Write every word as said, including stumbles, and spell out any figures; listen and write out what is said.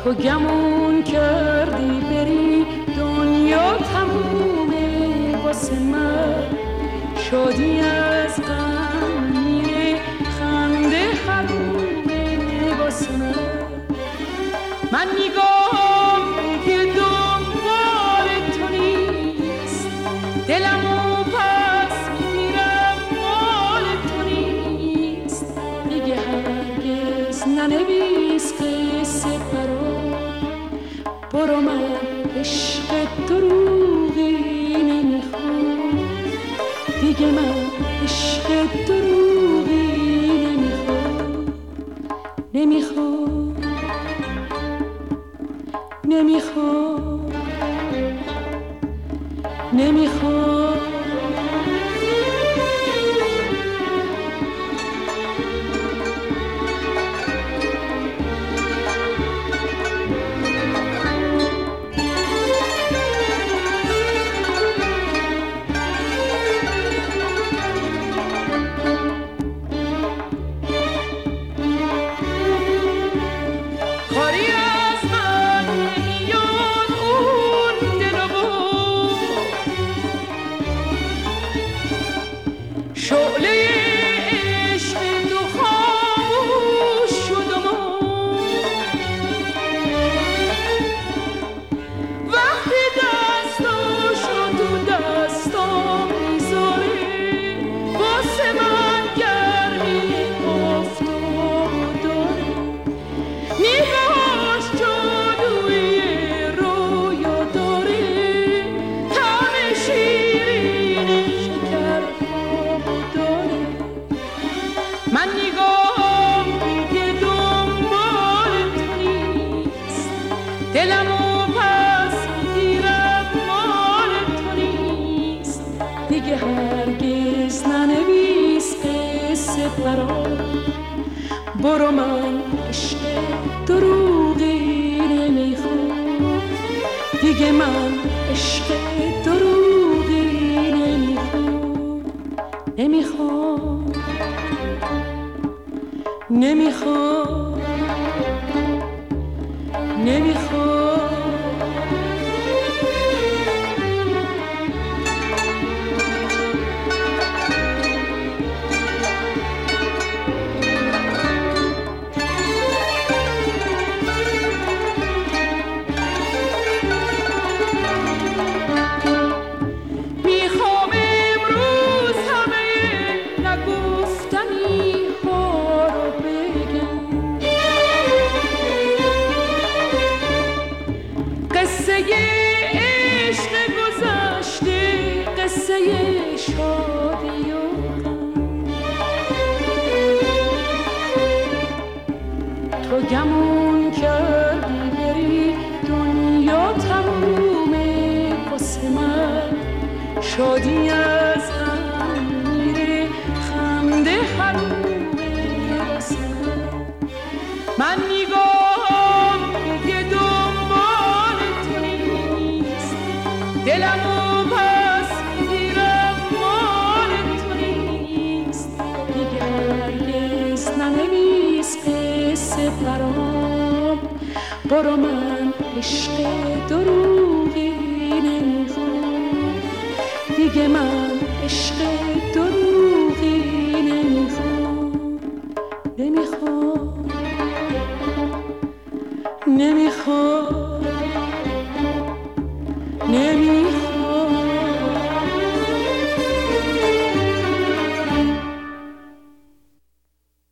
تو گمون کردی بری دنیا تمومه واسه من، شادی از غم میره خنده حرومه واسه من. من نگاه که دنبال تو نیست، دلمو پس میگیرم مال تو نیست. دیگه هرگز ننویس قصه برام، برو من عشق دروغی نمیخوام، دیگه من عشق دروغی نمیخوام. نمیخوام نمیخوام نمیخوام برو من عشق دروغی نمیخوام، دیگه من عشق دروغی نمیخوام. نمیخوام نمیخوام نمیخوام تو گمون کردی بری دنیا تمومه واسه من، شادی از هم میره خنده حرومه واسه من. من نگاه که دنبال تو نیست، دلمو پس میگیرم مال تو نیست. دیگه هرگز ننویس قصه برام، برو من عشق دروغی نمیخوام، دیگه من عشق دروغی نمیخوام. نمیخوام نمیخوام نمیخوام